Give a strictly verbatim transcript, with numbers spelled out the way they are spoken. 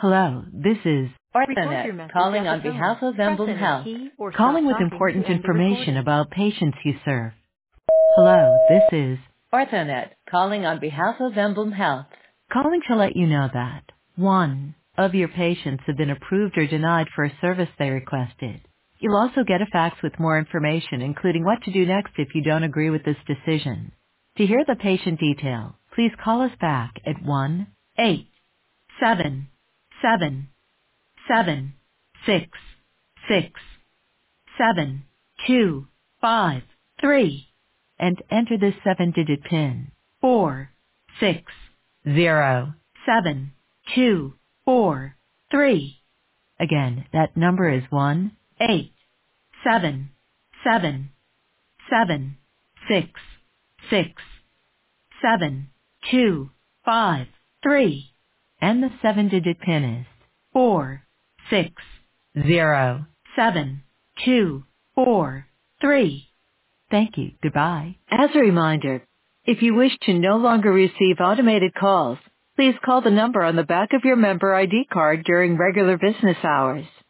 Hello, this is Record your Arthanet message calling at the on tone. behalf of Press Emblem any Health, key or stop calling with talking to important end the information recording. about patients you serve. Hello, this is Arthanet calling on behalf of Emblem Health, calling to let you know that one of your patients have been approved or denied for a service they requested. You'll also get a fax with more information, including what to do next if you don't agree with this decision. To hear the patient detail, please call us back at one eight seven seven seven six six seven two five three and enter this seven-digit PIN. Four six zero seven two four three. Again, that number is one eight seven seven seven six six seven two five three. And the seven-digit PIN is four six zero seven two four three. Thank you. Goodbye. As a reminder, if you wish to no longer receive automated calls, please call the number on the back of your member I D card during regular business hours.